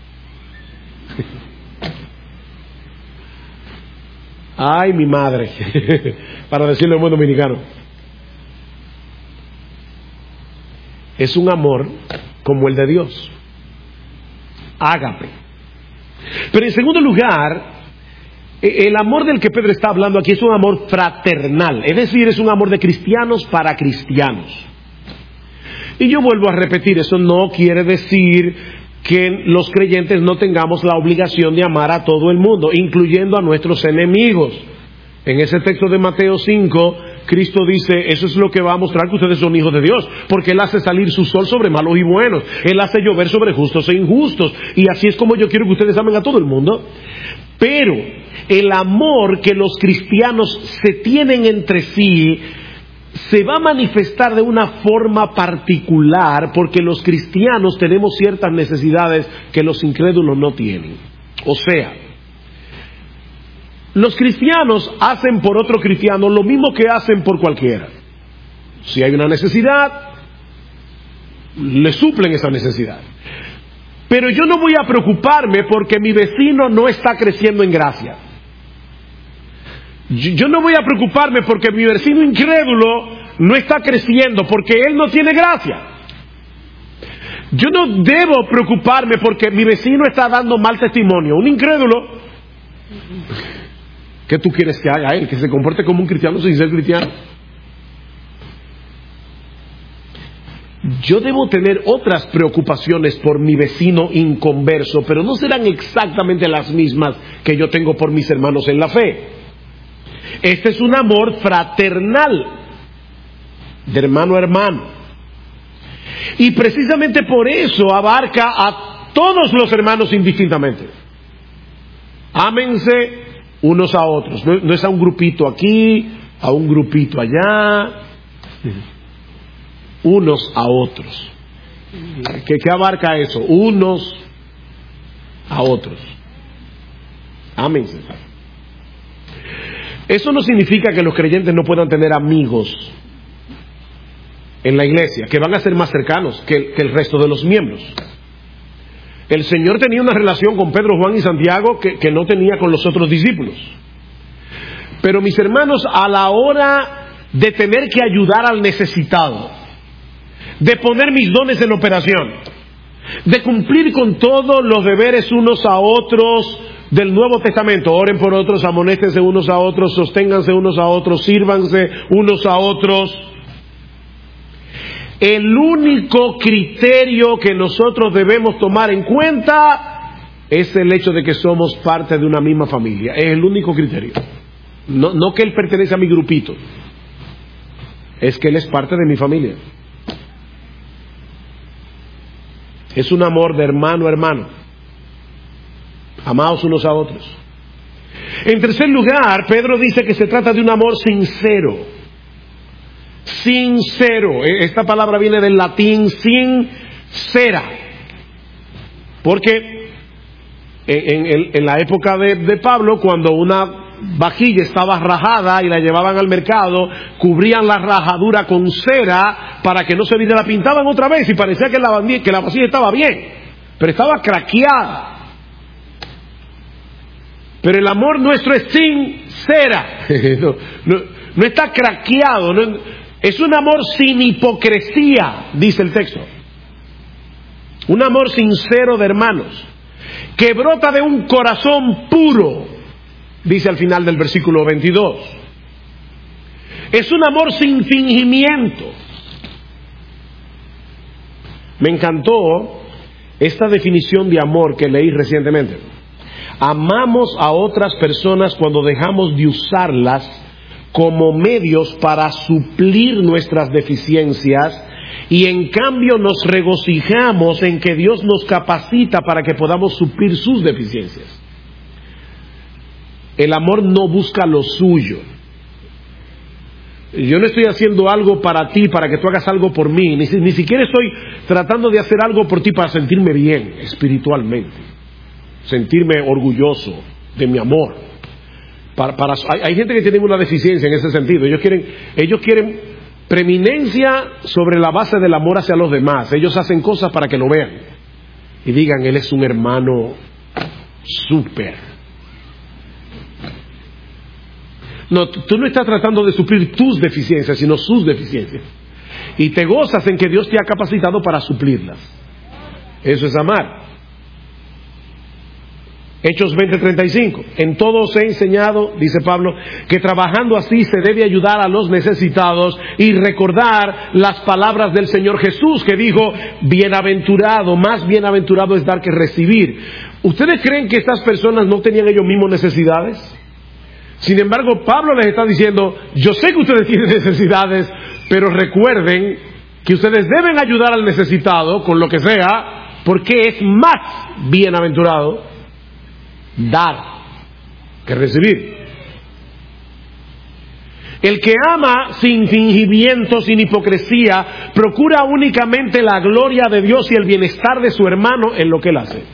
ay mi madre, para decirlo en buen dominicano. es un amor como el de Dios. Ágape. Pero en segundo lugar, el amor del que Pedro está hablando aquí es un amor fraternal, es decir, es un amor de cristianos para cristianos. Y yo vuelvo a repetir, eso no quiere decir que los creyentes no tengamos la obligación de amar a todo el mundo, incluyendo a nuestros enemigos. En ese texto de Mateo cinco, Cristo dice, eso es lo que va a mostrar que ustedes son hijos de Dios, porque Él hace salir su sol sobre malos y buenos, Él hace llover sobre justos e injustos, y así es como yo quiero que ustedes amen a todo el mundo. Pero el amor que los cristianos se tienen entre sí se va a manifestar de una forma particular, porque los cristianos tenemos ciertas necesidades que los incrédulos no tienen. O sea, los cristianos hacen por otro cristiano lo mismo que hacen por cualquiera. Si hay una necesidad, le suplen esa necesidad. Pero yo no voy a preocuparme porque mi vecino no está creciendo en gracia. Yo no voy a preocuparme porque mi vecino incrédulo no está creciendo, porque él no tiene gracia. Yo no debo preocuparme porque mi vecino está dando mal testimonio. Un incrédulo, ¿qué tú quieres que haga él? Que se comporte como un cristiano sin ser cristiano. Yo debo tener otras preocupaciones por mi vecino inconverso, pero no serán exactamente las mismas que yo tengo por mis hermanos en la fe. Este es un amor fraternal, de hermano a hermano. Y precisamente por eso abarca a todos los hermanos indistintamente. Ámense unos a otros. No, no es a un grupito aquí, a un grupito allá. Unos a otros. ¿Qué, qué abarca eso? Unos a otros. Ámense. Eso no significa que los creyentes no puedan tener amigos en la iglesia, que van a ser más cercanos que el, que el resto de los miembros. El Señor tenía una relación con Pedro, Juan y Santiago que, que no tenía con los otros discípulos. Pero mis hermanos, a la hora de tener que ayudar al necesitado, de poner mis dones en operación, de cumplir con todos los deberes unos a otros del Nuevo Testamento, oren por otros, amonéstense unos a otros, sosténganse unos a otros, sírvanse unos a otros. El único criterio que nosotros debemos tomar en cuenta es el hecho de que somos parte de una misma familia. Es el único criterio. No, no que él pertenece a mi grupito, es que él es parte de mi familia. Es un amor de hermano a hermano. Amados unos a otros. En tercer lugar, Pedro dice que se trata de un amor sincero. Sincero. Esta palabra viene del latín sincera. Porque en, en, en la época de, de Pablo, cuando una vajilla estaba rajada y la llevaban al mercado, cubrían la rajadura con cera para que no se viera, la pintaban otra vez y parecía que la, que la vasija estaba bien, pero estaba craqueada. Pero el amor nuestro es sin cera, no, no, no está craqueado, no, es un amor sin hipocresía, dice el texto. Un amor sincero de hermanos, que brota de un corazón puro, dice al final del versículo veintidós. Es un amor sin fingimiento. Me encantó esta definición de amor que leí recientemente. Amamos a otras personas cuando dejamos de usarlas como medios para suplir nuestras deficiencias y en cambio nos regocijamos en que Dios nos capacita para que podamos suplir sus deficiencias. El amor no busca lo suyo. Yo no estoy haciendo algo para ti, para que tú hagas algo por mí. Ni, ni siquiera estoy tratando de hacer algo por ti para sentirme bien espiritualmente. Sentirme orgulloso de mi amor. Para, para, hay, hay gente que tiene una deficiencia en ese sentido. Ellos quieren, ellos quieren preeminencia sobre la base del amor hacia los demás. Ellos hacen cosas para que lo vean y digan, él es un hermano súper. No, tú no estás tratando de suplir tus deficiencias, sino sus deficiencias. y te gozas en que Dios te ha capacitado para suplirlas. Eso es amar. Hechos veinte treinta y cinco. En todo os he enseñado, dice Pablo, que trabajando así se debe ayudar a los necesitados y recordar las palabras del Señor Jesús, que dijo: bienaventurado, más bienaventurado es dar que recibir. ¿Ustedes creen que estas personas no tenían ellos mismos necesidades? Sin embargo, Pablo les está diciendo: yo sé que ustedes tienen necesidades, pero recuerden que ustedes deben ayudar al necesitado con lo que sea, porque es más bienaventurado dar que recibir. El que ama sin fingimiento, sin hipocresía, procura únicamente la gloria de Dios y el bienestar de su hermano en lo que él hace.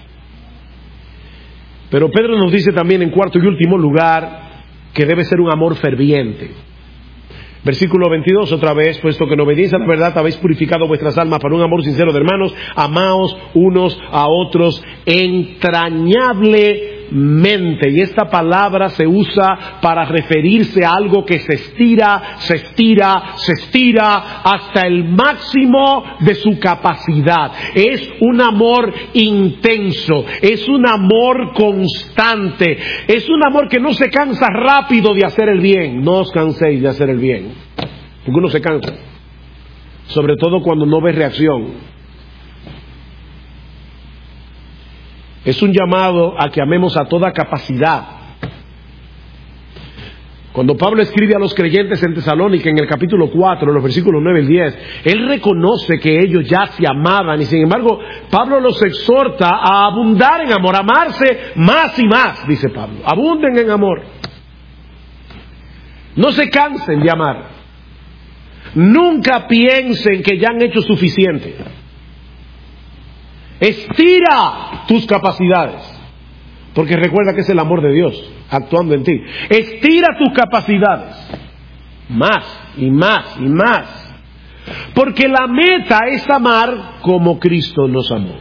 Pero Pedro nos dice también, en cuarto y último lugar, que debe ser un amor ferviente. Versículo veintidós, otra vez: puesto que en obediencia a la verdad habéis purificado vuestras almas para un amor sincero de hermanos, amaos unos a otros entrañablemente. Y esta palabra se usa para referirse a algo que se estira, se estira, se estira hasta el máximo de su capacidad. Es un amor intenso, es un amor constante, es un amor que no se cansa rápido de hacer el bien. No os canséis de hacer el bien, porque uno se cansa, sobre todo cuando no ve reacción. Es un llamado a que amemos a toda capacidad. Cuando Pablo escribe a los creyentes en Tesalónica, en el capítulo cuatro, los versículos nueve y diez, él reconoce que ellos ya se amaban, y sin embargo Pablo los exhorta a abundar en amor, a amarse más y más, dice Pablo. Abunden en amor. No se cansen de amar. Nunca piensen que ya han hecho suficiente. Estira tus capacidades, porque recuerda que es el amor de Dios actuando en ti. Estira tus capacidades más y más y más, porque la meta es amar como Cristo nos amó.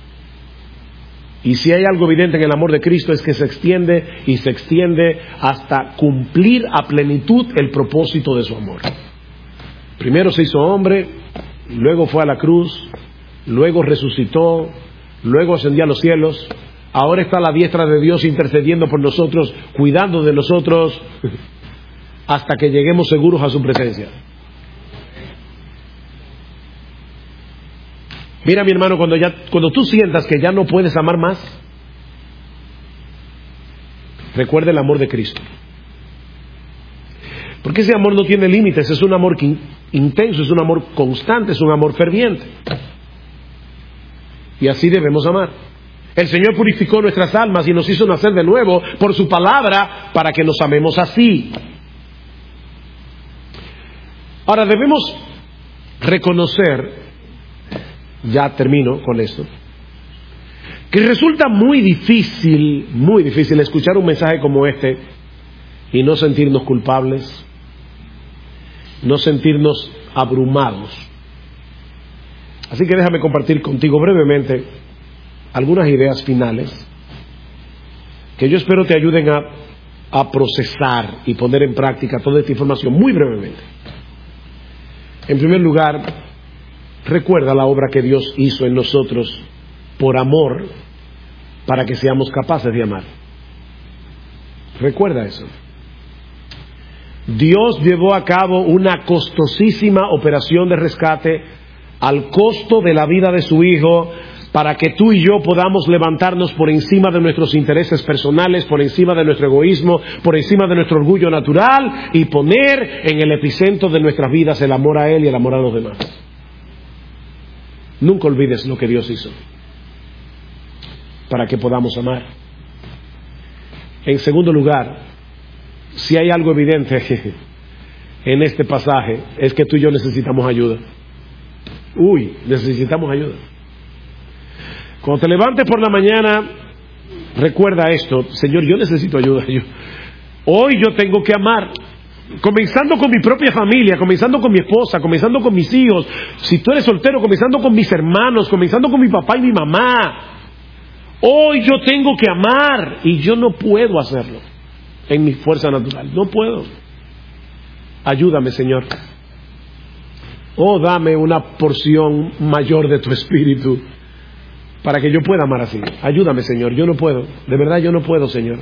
Y si hay algo evidente en el amor de Cristo, es que se extiende y se extiende hasta cumplir a plenitud el propósito de su amor. Primero se hizo hombre, luego fue a la cruz, luego resucitó, luego ascendió a los cielos, ahora está a la diestra de Dios intercediendo por nosotros, cuidando de nosotros, hasta que lleguemos seguros a su presencia. Mira, mi hermano, cuando, ya, cuando tú sientas que ya no puedes amar más, recuerda el amor de Cristo. Porque ese amor no tiene límites, es un amor intenso, es un amor constante, es un amor ferviente. Y así debemos amar. El Señor purificó nuestras almas y nos hizo nacer de nuevo por su palabra para que nos amemos así. Ahora debemos reconocer, ya termino con esto, que resulta muy difícil, muy difícil escuchar un mensaje como este y no sentirnos culpables, no sentirnos abrumados. Así que déjame compartir contigo brevemente algunas ideas finales que yo espero te ayuden a, a procesar y poner en práctica toda esta información muy brevemente. En primer lugar, recuerda la obra que Dios hizo en nosotros por amor para que seamos capaces de amar. Recuerda eso. Dios llevó a cabo una costosísima operación de rescate al costo de la vida de su Hijo, para que tú y yo podamos levantarnos por encima de nuestros intereses personales, por encima de nuestro egoísmo, por encima de nuestro orgullo natural, y poner en el epicentro de nuestras vidas el amor a Él y el amor a los demás. Nunca olvides lo que Dios hizo para que podamos amar. En segundo lugar, si hay algo evidente en este pasaje, es que tú y yo necesitamos ayuda. Uy, necesitamos ayuda. Cuando te levantes por la mañana, recuerda esto: Señor, yo necesito ayuda. Yo, hoy yo tengo que amar, comenzando con mi propia familia, comenzando con mi esposa, comenzando con mis hijos. Si tú eres soltero, comenzando con mis hermanos, comenzando con mi papá y mi mamá. Hoy yo tengo que amar y yo no puedo hacerlo en mi fuerza natural. No puedo. Ayúdame, Señor. Oh, dame una porción mayor de tu espíritu para que yo pueda amar así. Ayúdame, Señor, yo no puedo. De verdad yo no puedo, Señor.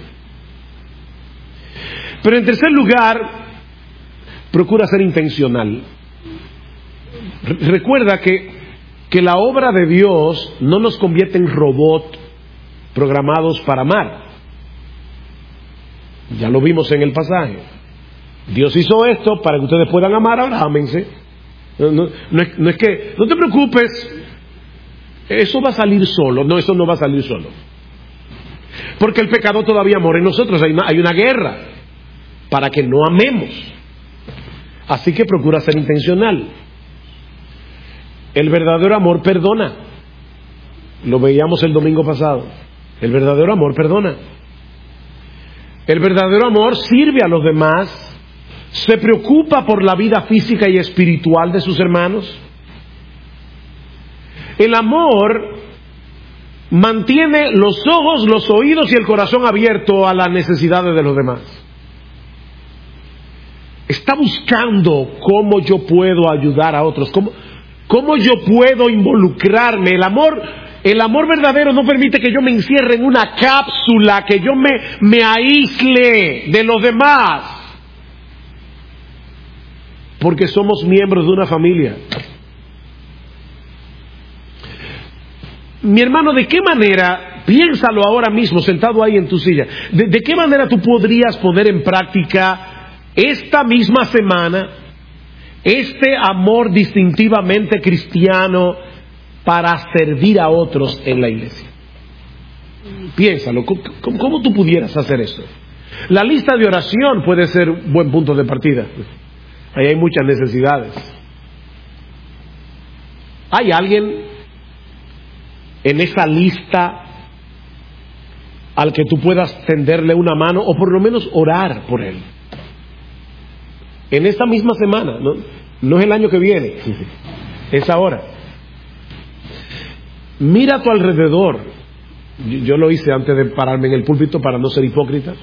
Pero en tercer lugar, procura ser intencional. Recuerda que, que la obra de Dios no nos convierte en robots programados para amar. Ya lo vimos en el pasaje. Dios hizo esto para que ustedes puedan amar, ahora ámense. No, no, no, es, no es que, no te preocupes, eso va a salir solo. No, eso no va a salir solo. Porque el pecado todavía mora en nosotros. Hay una, hay una guerra para que no amemos. Así que procura ser intencional. El verdadero amor perdona. Lo veíamos el domingo pasado. El verdadero amor perdona. El verdadero amor sirve a los demás. Se preocupa por la vida física y espiritual de sus hermanos. El amor mantiene los ojos, los oídos y el corazón abierto a las necesidades de los demás. Está buscando cómo yo puedo ayudar a otros, cómo, cómo yo puedo involucrarme. El amor, el amor verdadero no permite que yo me encierre en una cápsula, que yo me, me aísle de los demás. Porque somos miembros de una familia. Mi hermano, ¿de qué manera, piénsalo ahora mismo, sentado ahí en tu silla, de, de qué manera tú podrías poner en práctica esta misma semana este amor distintivamente cristiano para servir a otros en la iglesia? Piénsalo, ¿cómo, cómo, cómo tú pudieras hacer eso? La lista de oración puede ser un buen punto de partida. Ahí hay muchas necesidades. ¿Hay alguien en esa lista al que tú puedas tenderle una mano o por lo menos orar por él? En esta misma semana, no, no es el año que viene, es ahora. Mira a tu alrededor. Yo, yo lo hice antes de pararme en el púlpito para no ser hipócrita.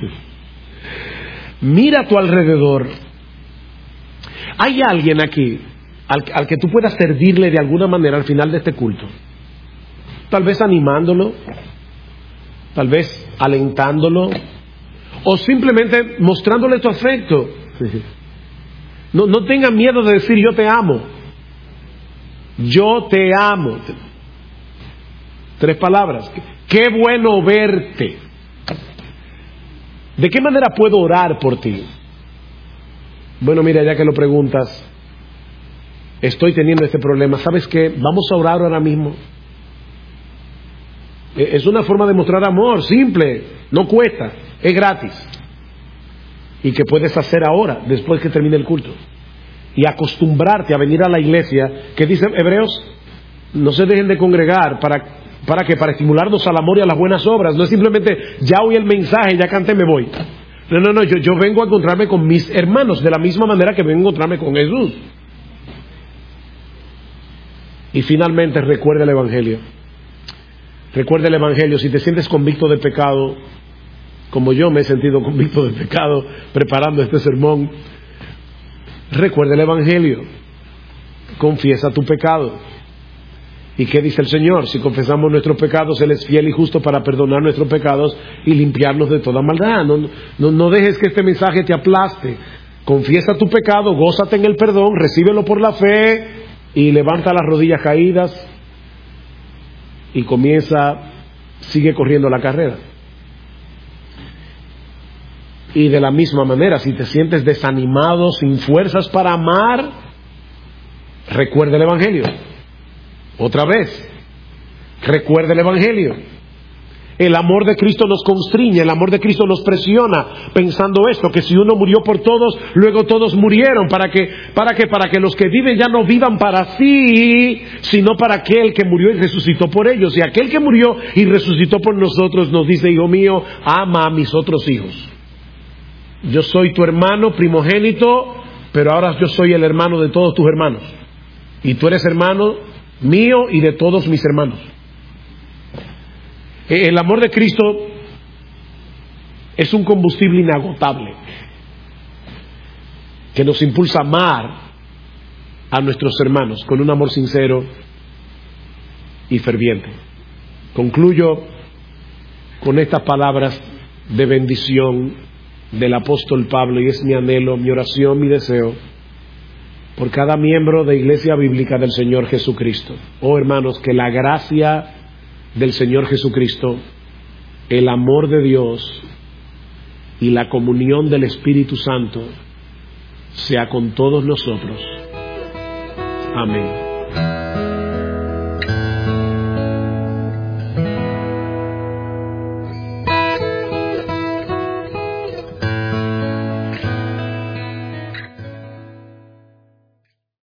Mira a tu alrededor. ¿Hay alguien aquí al, al que tú puedas servirle de alguna manera al final de este culto? Tal vez animándolo, tal vez alentándolo, o simplemente mostrándole tu afecto. No, no tengan miedo de decir yo te amo. Yo te amo. Tres palabras. Qué bueno verte. ¿De qué manera puedo orar por ti? Bueno, mira, ya que lo preguntas, estoy teniendo este problema. ¿Sabes qué? Vamos a orar ahora mismo. Es una forma de mostrar amor, simple, no cuesta, es gratis. Y que puedes hacer ahora, después que termine el culto. Y acostumbrarte a venir a la iglesia, que dice Hebreos, no se dejen de congregar para, para que para estimularnos al amor y a las buenas obras. No es simplemente, ya oí el mensaje, ya canté, me voy. No, no, no, yo, yo vengo a encontrarme con mis hermanos de la misma manera que vengo a encontrarme con Jesús. Y finalmente recuerda el Evangelio. Recuerda el Evangelio. Si te sientes convicto de pecado, como yo me he sentido convicto de pecado preparando este sermón, recuerda el Evangelio. Confiesa tu pecado. ¿Y qué dice el Señor? Si confesamos nuestros pecados, Él es fiel y justo para perdonar nuestros pecados y limpiarnos de toda maldad. No, no, no dejes que este mensaje te aplaste. Confiesa tu pecado, gózate en el perdón, recíbelo por la fe y levanta las rodillas caídas y comienza, sigue corriendo la carrera. Y de la misma manera, si te sientes desanimado, sin fuerzas para amar, recuerda el Evangelio. Otra vez, recuerda el Evangelio. El amor de Cristo nos constriñe, el amor de Cristo nos presiona, pensando esto, que si uno murió por todos, luego todos murieron, para que, para que, para que los que viven ya no vivan para sí, sino para aquel que murió y resucitó por ellos. Y aquel que murió y resucitó por nosotros nos dice, hijo mío, ama a mis otros hijos. Yo soy tu hermano primogénito, pero ahora yo soy el hermano de todos tus hermanos. Y tú eres hermano mío y de todos mis hermanos. El amor de Cristo es un combustible inagotable que nos impulsa a amar a nuestros hermanos con un amor sincero y ferviente. Concluyo con estas palabras de bendición del apóstol Pablo, y es mi anhelo, mi oración, mi deseo por cada miembro de Iglesia Bíblica del Señor Jesucristo. Oh hermanos, que la gracia del Señor Jesucristo, el amor de Dios y la comunión del Espíritu Santo sea con todos nosotros. Amén.